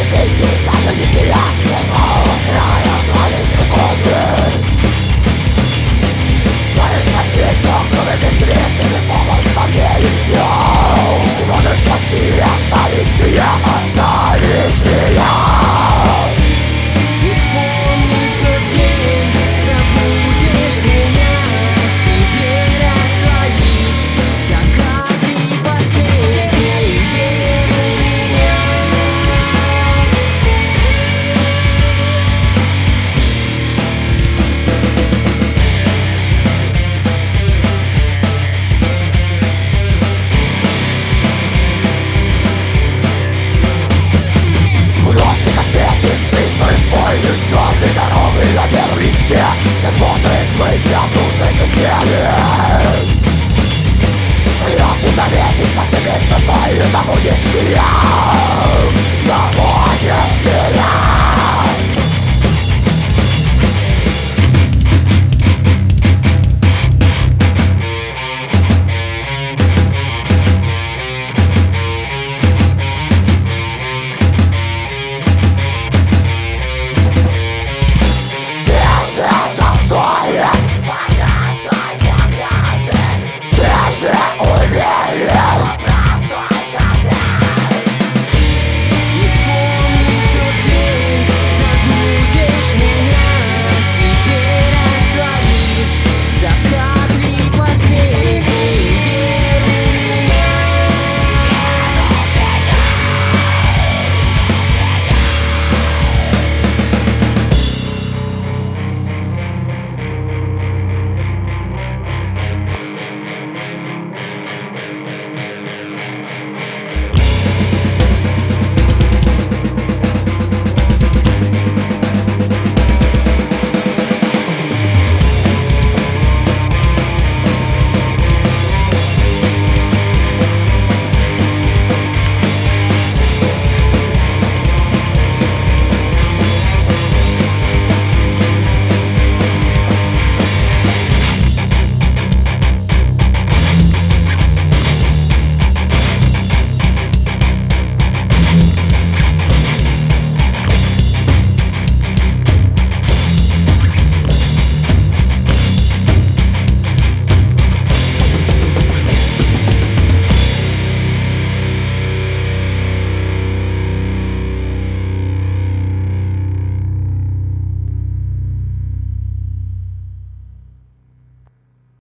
жизни даже не себя. Не самого края остались секунды. Можешь спасти, но кроме бессмысленных полон сомнений. Ты можешь спасти и оставить меня, оставить меня. Не вспомнишь тот день, забудешь меня, себе растворишь до капли последней, верь в меня. Бросик ответит с используют черной дорогой на белом листе. Все смотрят мысли об нужной стене. Вряд ли заметит, посыпется солью, забудешь меня.